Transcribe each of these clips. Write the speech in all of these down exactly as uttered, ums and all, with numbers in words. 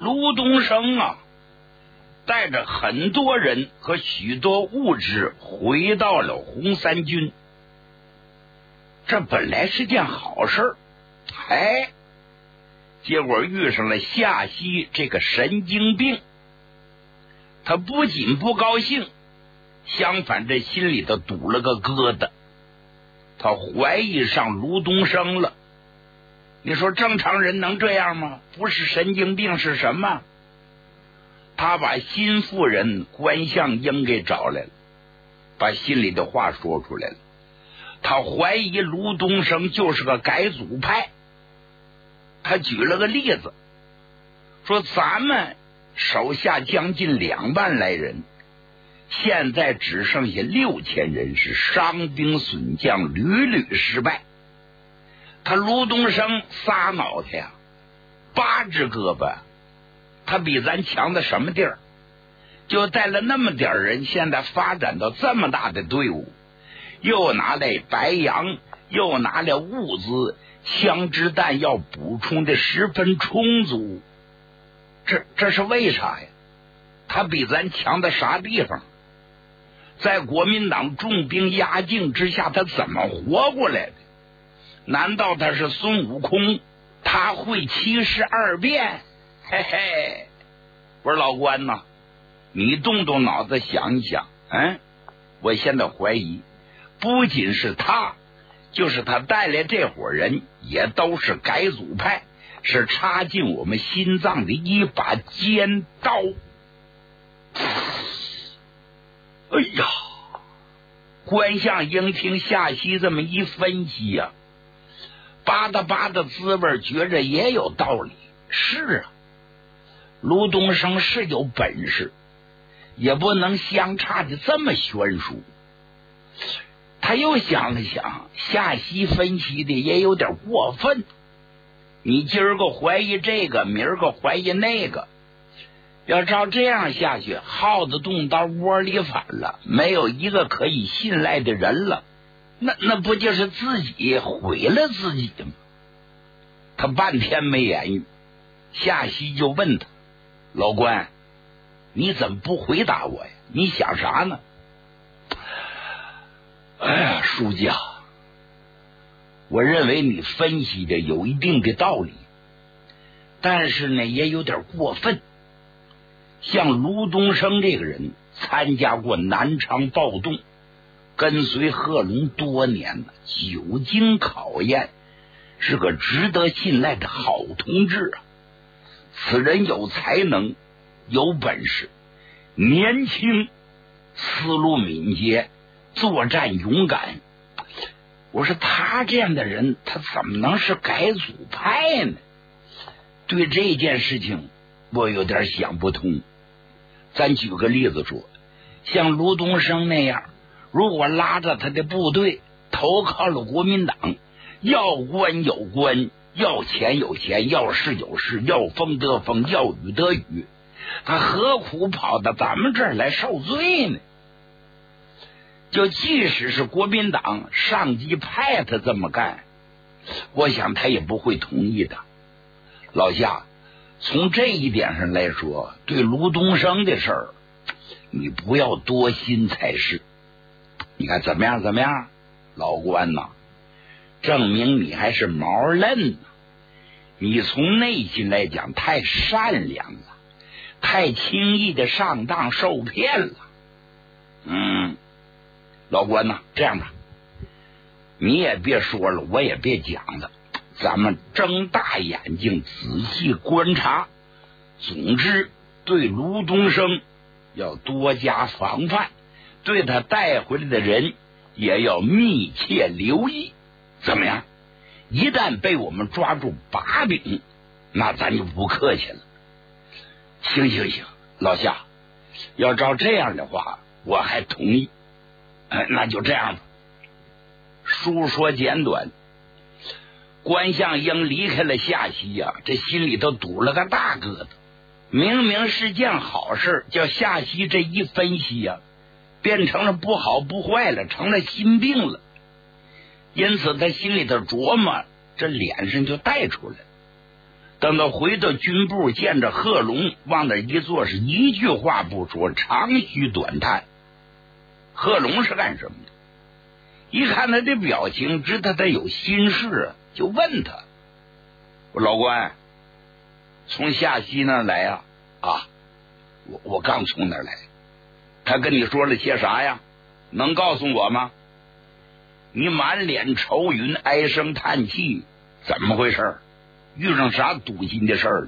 卢东升啊，带着很多人和许多物质回到了红三军。这本来是件好事，哎，结果遇上了夏曦这个神经病。他不仅不高兴，相反这心里头堵了个疙瘩，他怀疑上卢东升了。你说正常人能这样吗？不是神经病是什么？他把新妇人关向英给找来了，把心里的话说出来了。他怀疑卢东升就是个改组派。他举了个例子，说咱们手下将近两万来人，现在只剩下六千人，是伤兵损将，屡屡失败。他卢东升仨脑袋呀，八只胳膊，他比咱强的什么地儿？就带了那么点人，现在发展到这么大的队伍，又拿来白羊，又拿来物资，枪支弹药补充的十分充足。这这是为啥呀？他比咱强的啥地方？在国民党重兵压境之下，他怎么活过来的？难道他是孙悟空？他会七十二变？嘿嘿，我说老关呐，你动动脑子想一想，嗯，我现在怀疑，不仅是他，就是他带来这伙人，也都是改组派，是插进我们心脏的一把尖刀。哎呀，关向英听夏曦这么一分析呀、啊，吧嗒吧嗒滋味，觉着也有道理。是啊，卢东升是有本事，也不能相差的这么悬殊。他又想了想，夏曦分析的也有点过分。你今儿个怀疑这个，明儿个怀疑那个，要照这样下去，耗子洞到窝里反了，没有一个可以信赖的人了。那那不就是自己毁了自己吗？他半天没言语，夏曦就问他：老关，你怎么不回答我呀？你想啥呢？哎呀，书记啊，我认为你分析的有一定的道理，但是呢也有点过分。像卢东升这个人参加过南昌暴动，跟随贺龙多年了，久经考验，是个值得信赖的好同志啊。此人有才能，有本事，年轻，思路敏捷，作战勇敢。我说他这样的人，他怎么能是改组派呢？对这件事情我有点想不通。咱举个例子说，像卢东升那样，如果拉着他的部队投靠了国民党，要官有官，要钱有钱，要势有势，要风得风，要雨得雨，他何苦跑到咱们这儿来受罪呢？就即使是国民党上级派他这么干，我想他也不会同意的。老夏，从这一点上来说，对卢东升的事儿，你不要多心才是。你看怎么样？怎么样，老关呐？证明你还是毛嫩呢。你从内心来讲，太善良了，太轻易的上当受骗了。嗯，老关呐，这样吧，你也别说了，我也别讲了，咱们睁大眼睛仔细观察。总之，对卢东升要多加防范，对他带回来的人也要密切留意。怎么样？一旦被我们抓住把柄，那咱就不客气了。行行行，老夏，要照这样的话，我还同意。哎，那就这样吧。书说简短，关向英离开了夏曦呀、啊，这心里头堵了个大疙瘩。明明是件好事，叫夏曦这一分析呀、啊，变成了不好不坏了，成了心病了。因此他心里头琢磨，这脸上就带出来。 等到回到军部，见着贺龙往那一坐，是一句话不说，长吁短叹。贺龙是干什么的？一看他的表情，知道他有心事，就问他：“我老关，从下西那儿来呀？”啊，我我刚从那儿来。他跟你说了些啥呀？能告诉我吗？你满脸愁云，唉声叹气，怎么回事？遇上啥堵心的事儿了？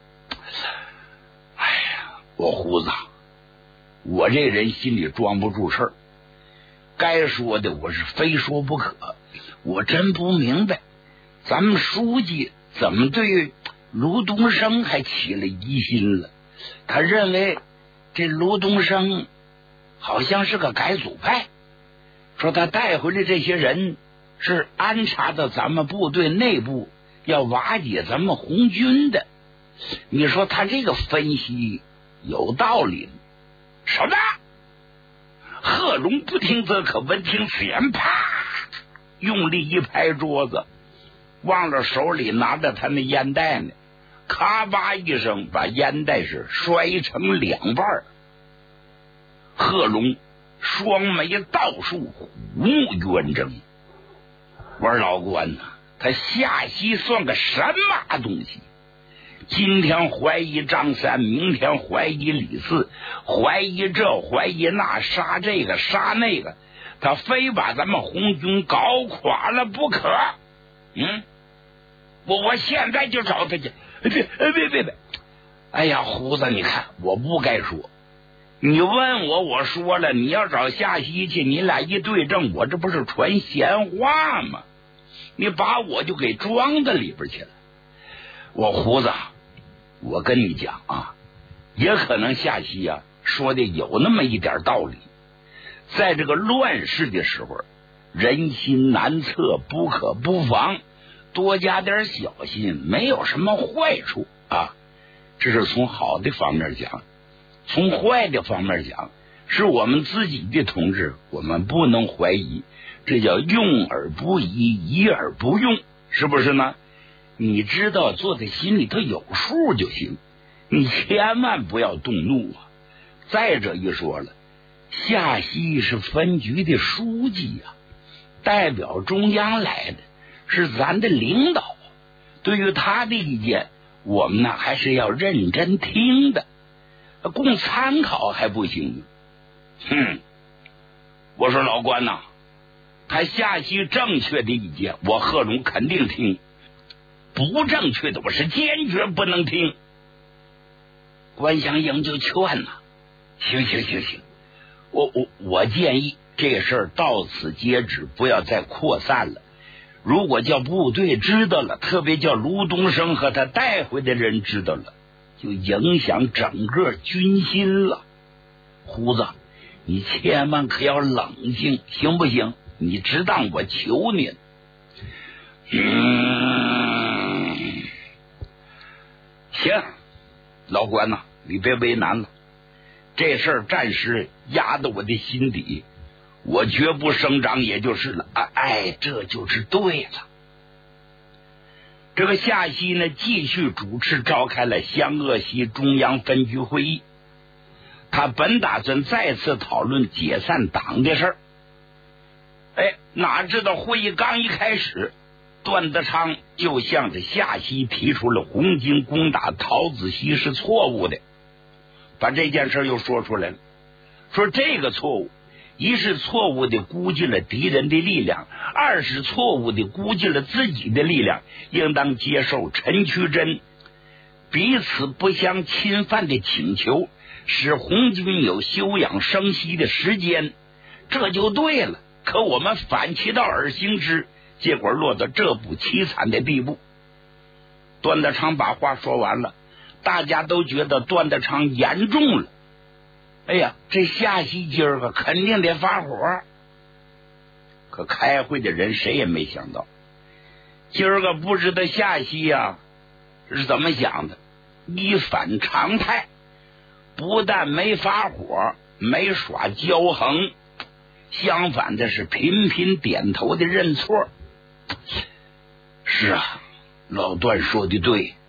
哎呀，我胡子，我这人心里装不住事儿，该说的我是非说不可。我真不明白，咱们书记怎么对卢东升还起了疑心了？他认为这卢东升好像是个改组派，说他带回来这些人是安插到咱们部队内部，要瓦解咱们红军的。你说他这个分析有道理吗？什么？贺龙不听则可，闻听此言，啪，用力一拍桌子，忘了手里拿着他那烟袋呢，咔吧一声把烟袋是摔成两半。贺龙双眉倒竖，虎目圆睁。我说老关呐，他下西算个什么东西？今天怀疑张三，明天怀疑李四，怀疑这怀疑那，杀这个杀那个，他非把咱们红军搞垮了不可。嗯，我我现在就找他去。别别别别！哎呀，胡子，你看我不该说。你问我，我说了，你要找下西去，你俩一对证，我这不是传闲话吗？你把我就给装到里边去了。我胡子，我跟你讲啊，也可能下西啊说的有那么一点道理。在这个乱世的时候，人心难测，不可不防，多加点小心，没有什么坏处啊。这是从好的方面讲。从坏的方面讲，是我们自己的同志，我们不能怀疑，这叫用而不疑，疑而不用，是不是呢？你知道，做在心里头有数就行，你千万不要动怒啊。再者一说了，下西是分局的书记呀、啊，代表中央来的，是咱的领导，对于他的意见，我们呢还是要认真听的。供参考还不行。哼，我说老关呐，他下西正确的意见，我贺龙肯定听；不正确的，我是坚决不能听。关祥英就劝呐，行行行行，我我我建议这事儿到此截止，不要再扩散了。如果叫部队知道了，特别叫卢东升和他带回的人知道了，就影响整个军心了。胡子，你千万可要冷静，行不行？你只当我求你了。嗯，行，老关呐，你别为难了，这事儿暂时压到我的心底，我绝不声张，也就是了。哎，这就是对了。这个下西呢，继续主持召开了湘鄂西中央分局会议。他本打算再次讨论解散党的事儿，哎，哪知道会议刚一开始，段德昌就向着下西提出了红军攻打桃子溪是错误的，把这件事又说出来了。说这个错误，一是错误的估计了敌人的力量，二是错误的估计了自己的力量，应当接受陈渠珍彼此不相侵犯的请求，使红军有休养生息的时间，这就对了。可我们反其道而行之，结果落到这步凄惨的地步。段德昌把话说完了，大家都觉得段德昌严重了。哎呀，这下西今儿个肯定得发火。可开会的人谁也没想到，今儿个不知道下西呀、啊、是怎么想的，一反常态，不但没发火，没耍骄横，相反的是频频点头的认错。是啊，老段说的对，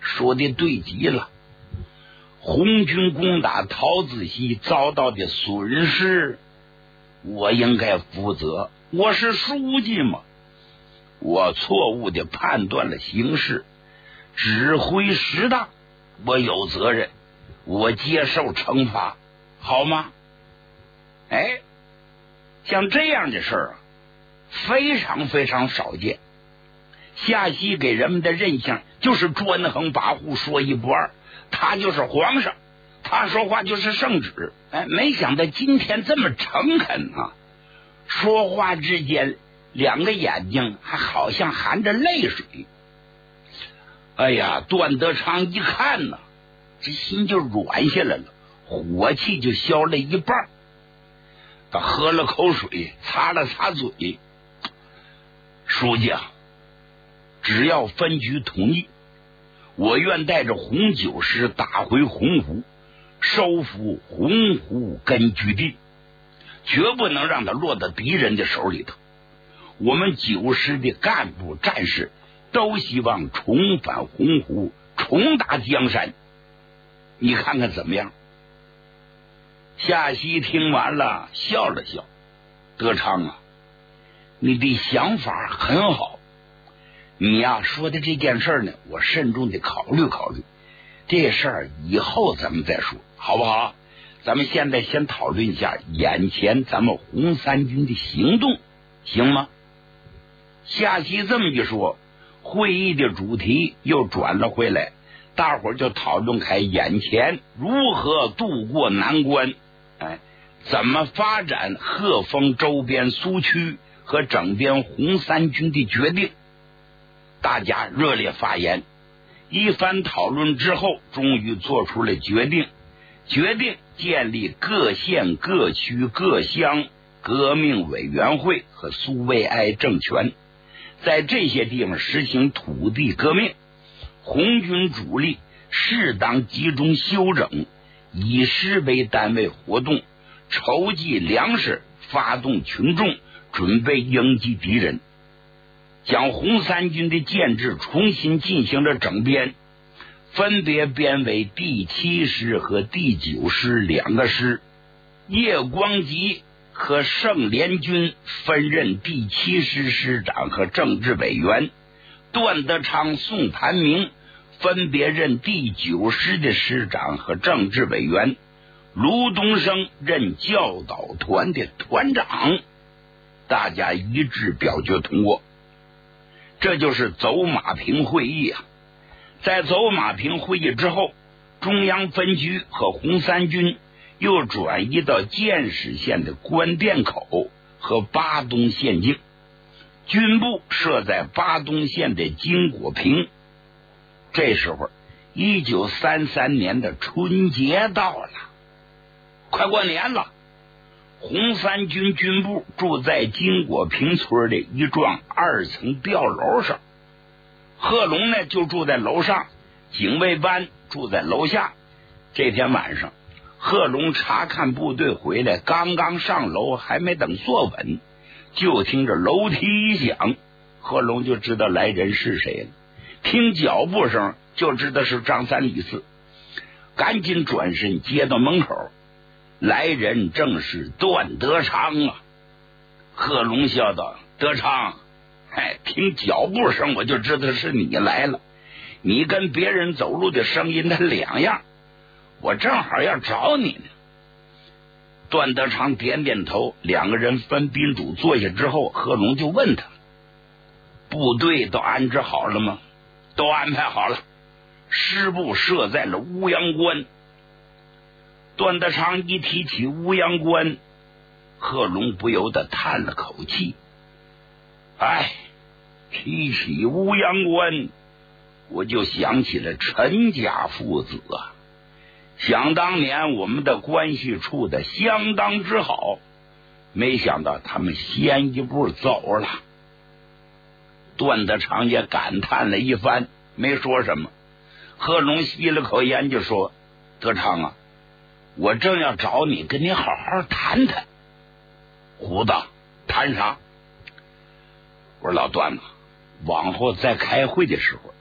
说的对极了。红军攻打桃子溪遭到的损失，我应该负责，我是书记嘛。我错误的判断了形势，指挥失当，我有责任，我接受惩罚，好吗？哎，像这样的事儿啊，非常非常少见。夏曦给人们的印象就是专横跋扈，说一不二，他就是皇上，他说话就是圣旨。哎，没想到今天这么诚恳啊！说话之间，两个眼睛还好像含着泪水。哎呀，段德昌一看呢，这心就软下来了，火气就消了一半。他喝了口水，擦了擦嘴。书记啊，只要分局同意，我愿带着红九师打回洪湖，收复洪湖根据地，绝不能让他落到敌人的手里头。我们九师的干部战士都希望重返洪湖，重打江山，你看看怎么样？夏曦听完了，笑了笑。德昌啊，你的想法很好，你呀、啊、说的这件事呢，我慎重的考虑考虑。这事儿以后咱们再说，好不好？咱们现在先讨论一下眼前咱们红三军的行动，行吗？夏曦这么一说，会议的主题又转了回来，大伙儿就讨论开眼前如何渡过难关，哎，怎么发展鹤峰周边苏区和整编红三军的决定。大家热烈发言，一番讨论之后，终于做出了决定，决定建立各县各区各乡革命委员会和苏维埃政权，在这些地方实行土地革命，红军主力适当集中休整，以师为单位活动，筹集粮食，发动群众，准备迎击敌人。将红三军的建制重新进行了整编，分别编为第七师和第九师两个师，叶光吉和盛联军分任第七师师长和政治委员，段德昌、宋盘明分别任第九师的师长和政治委员，卢东升任教导团的团长。大家一致表决通过。这就是走马坪会议啊！在走马坪会议之后，中央分局和红三军又转移到建始县的关店口和巴东县境，军部设在巴东县的金果坪。这时候，一九三三年的春节到了，快过年了。红三军军部住在金果坪村的一幢二层吊楼上，贺龙呢就住在楼上，警卫班住在楼下。这天晚上，贺龙查看部队回来，刚刚上楼，还没等坐稳，就听着楼梯一响，贺龙就知道来人是谁了。听脚步声就知道是张三李四，赶紧转身接到门口。来人正是段德昌啊！贺龙笑道：“德昌，哎，听脚步声我就知道是你来了。你跟别人走路的声音它两样，我正好要找你呢。”段德昌点点头，两个人分宾主坐下之后，贺龙就问他：“部队都安置好了吗？”“都安排好了，师部设在了乌阳关。”段德昌一提起乌阳关，贺龙不由得叹了口气。哎，提起乌阳关，我就想起了陈家父子啊。想当年我们的关系处得相当之好，没想到他们先一步走了。段德昌也感叹了一番，没说什么。贺龙吸了口烟就说：“德昌啊，我正要找你跟你好好谈谈。”“胡子，谈啥？”“我说老段子，往后再开会的时候，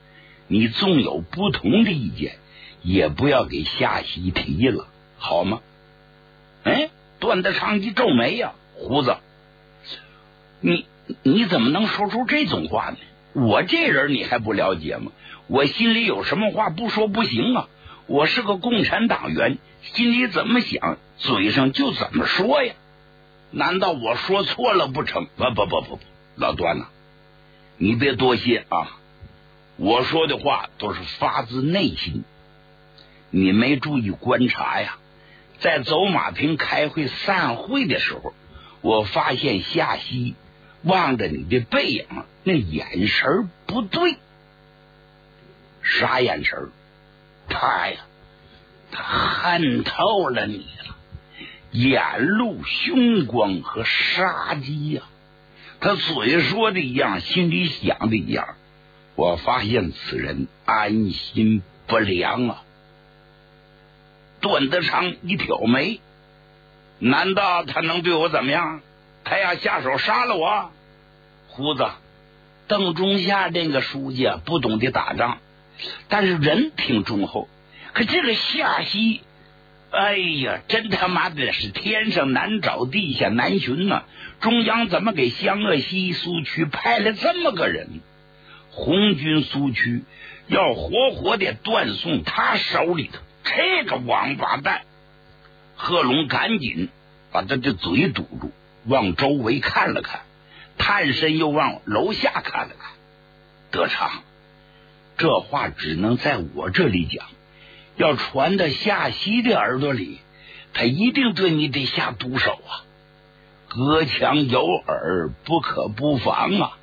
你纵有不同的意见，也不要给夏曦提了，好吗？哎，段德昌一皱眉呀、啊，胡子，你你怎么能说出这种话呢？我这人你还不了解吗？我心里有什么话不说不行啊！我是个共产党员，心里怎么想，嘴上就怎么说呀？难道我说错了不成？不不不不不，老段呐、啊，你别多谢啊！我说的话都是发自内心。你没注意观察呀？在走马坪开会散会的时候，我发现夏曦望着你的背影，那眼神不对。啥眼神？他呀，他恨透了你了，眼露凶光和杀机呀、啊。他嘴说的一样，心里想的一样。我发现此人安心不良啊！段德昌一挑眉，难道他能对我怎么样？他要下手杀了我？胡子，邓中夏这个书记啊，不懂得打仗，但是人挺忠厚。可这个夏曦，哎呀，真他妈的是天上难找地下难寻呐、啊！中央怎么给湘鄂西苏区派了这么个人？红军苏区要活活的断送他手里头，这个王八蛋！贺龙赶紧把他的嘴堵住，往周围看了看，探身又往楼下看了看。德昌，这话只能在我这里讲，要传到夏曦的耳朵里，他一定对你得下毒手啊！隔墙有耳，不可不防啊！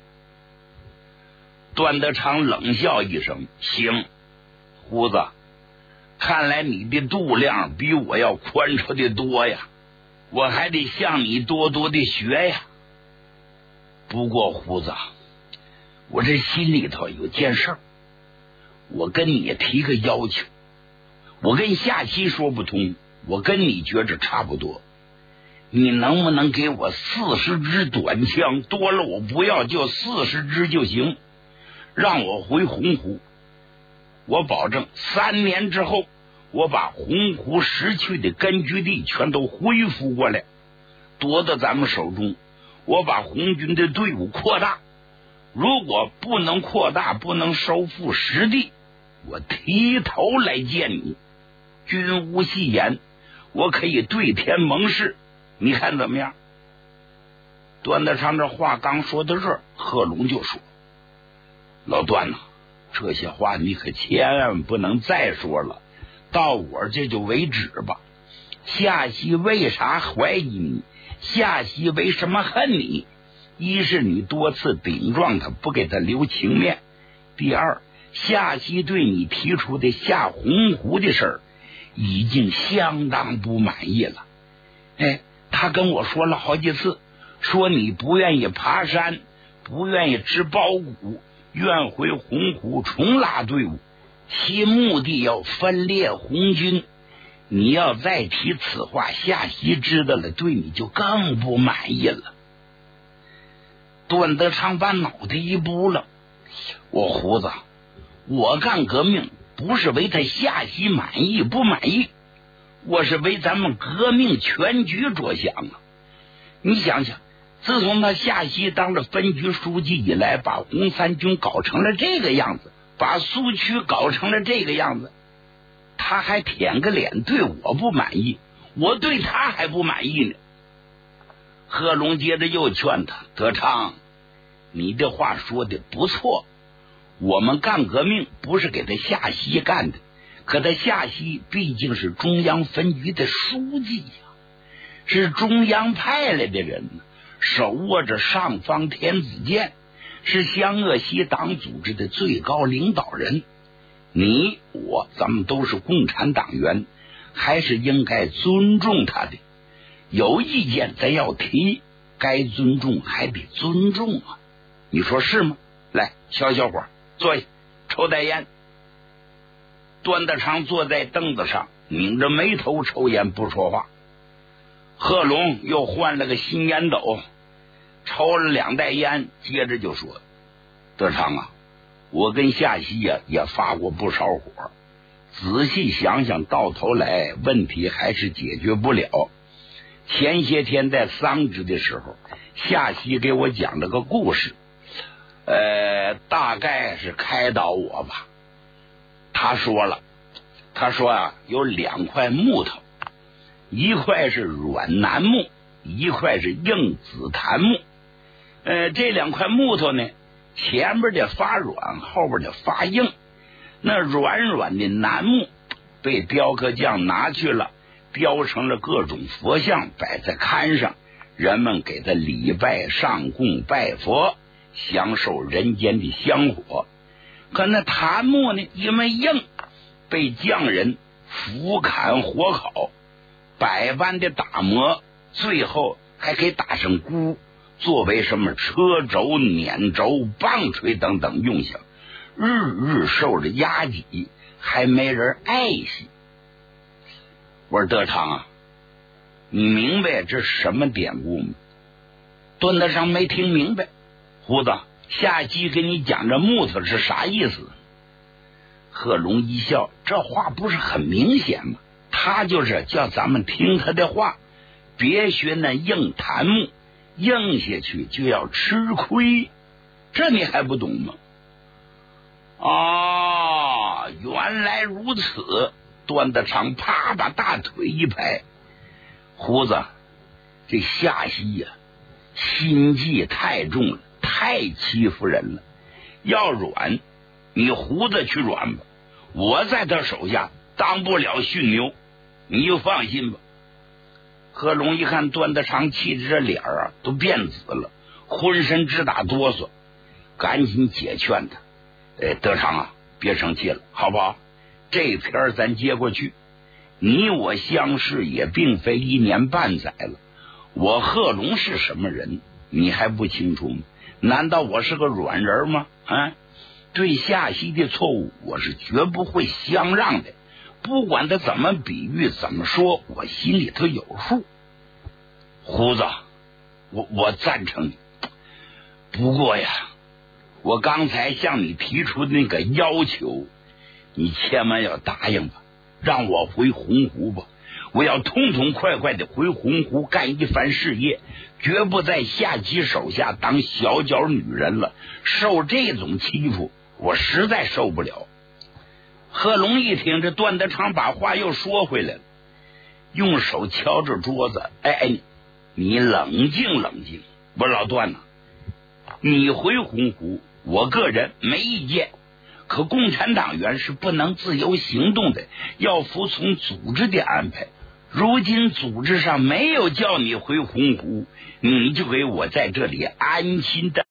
段德昌冷笑一声，行，胡子，看来你的度量比我要宽敞的多呀，我还得向你多多的学呀。不过胡子，我这心里头有件事儿，我跟你提个要求。我跟夏曦说不通，我跟你觉着差不多，你能不能给我四十支短枪，多了我不要，就四十支就行，让我回洪湖。我保证三年之后，我把洪湖失去的根据地全都恢复过来，夺到咱们手中。我把红军的队伍扩大，如果不能扩大，不能收复实地，我提头来见你。君无戏言，我可以对天盟誓，你看怎么样？段德昌这话刚说到这儿，贺龙就说：老段呐、啊，这些话你可千万不能再说了，到我这就为止吧。夏曦为啥怀疑你？夏曦为什么恨你？一是你多次顶撞他，不给他留情面；第二，夏曦对你提出的下洪湖的事儿已经相当不满意了。哎，他跟我说了好几次，说你不愿意爬山，不愿意吃包谷，愿回洪湖重拉队伍，其目的要分裂红军。你要再提此话，夏曦知道了，对你就更不满意了。段德昌把脑袋一拨了，我胡子，我干革命不是为他夏曦满意不满意，我是为咱们革命全局着想啊！你想想，自从他夏曦当了分局书记以来，把红三军搞成了这个样子，把苏区搞成了这个样子，他还舔个脸对我不满意，我对他还不满意呢。贺龙接着又劝他：德昌，你这话说的不错，我们干革命不是给他夏曦干的，可他夏曦毕竟是中央分局的书记呀、啊，是中央派来的人，手握着尚方天子剑，是湘鄂西党组织的最高领导人。你我咱们都是共产党员，还是应该尊重他的，有意见咱要提，该尊重还得尊重啊，你说是吗？来，小小伙坐下，抽袋烟。段德昌坐在凳子上，拧着眉头抽烟不说话。贺龙又换了个新烟斗，抽了两袋烟，接着就说：德昌啊， 我跟夏曦呀、啊、也发过不少火，仔细想想，到头来问题还是解决不了。前些天在丧之的时候，夏曦给我讲了个故事，呃，大概是开导我吧。他说了，他说啊，有两块木头，一块是软楠木，一块是硬紫檀木。呃，这两块木头呢，前边的发软，后边的发硬。那软软的楠木被雕刻匠拿去了，雕成了各种佛像，摆在龛上，人们给他礼拜上供拜佛，享受人间的香火。可那檀木呢，因为硬，被匠人斧砍火烤，百般的打磨，最后还给打成箍，作为什么车轴、碾轴、棒槌等等用项，日日受着压挤，还没人爱惜。我说德昌啊，你明白这是什么典故吗？段德昌没听明白。胡子，夏姬给你讲这木头是啥意思？贺龙一笑，这话不是很明显吗？他就是叫咱们听他的话，别学那硬檀木，硬下去就要吃亏，这你还不懂吗？啊，原来如此！段德昌啪把大腿一拍，胡子，这夏曦呀、啊，心计太重了，太欺负人了。要软，你胡子去软吧，我在他手下当不了驯牛，你就放心吧。贺龙一看段德昌气着这脸啊都变紫了，浑身直打哆嗦，赶紧解劝他：哎，德昌啊，别生气了，好不好？这篇咱接过去，你我相识也并非一年半载了，我贺龙是什么人你还不清楚吗？难道我是个软人吗？啊，对夏曦的错误我是绝不会相让的，不管他怎么比喻怎么说，我心里头有数。胡子，我我赞成你，不过呀，我刚才向你提出那个要求，你千万要答应吧，让我回洪湖吧，我要痛痛快快的回洪湖干一番事业，绝不在夏姬手下当小脚女人了，受这种欺负我实在受不了。贺龙一听，这段德昌把话又说回来了，用手敲着桌子，哎哎，你冷静冷静，我老段呐，你回洪湖我个人没意见，可共产党员是不能自由行动的，要服从组织的安排。如今组织上没有叫你回洪湖，你就给我在这里安心的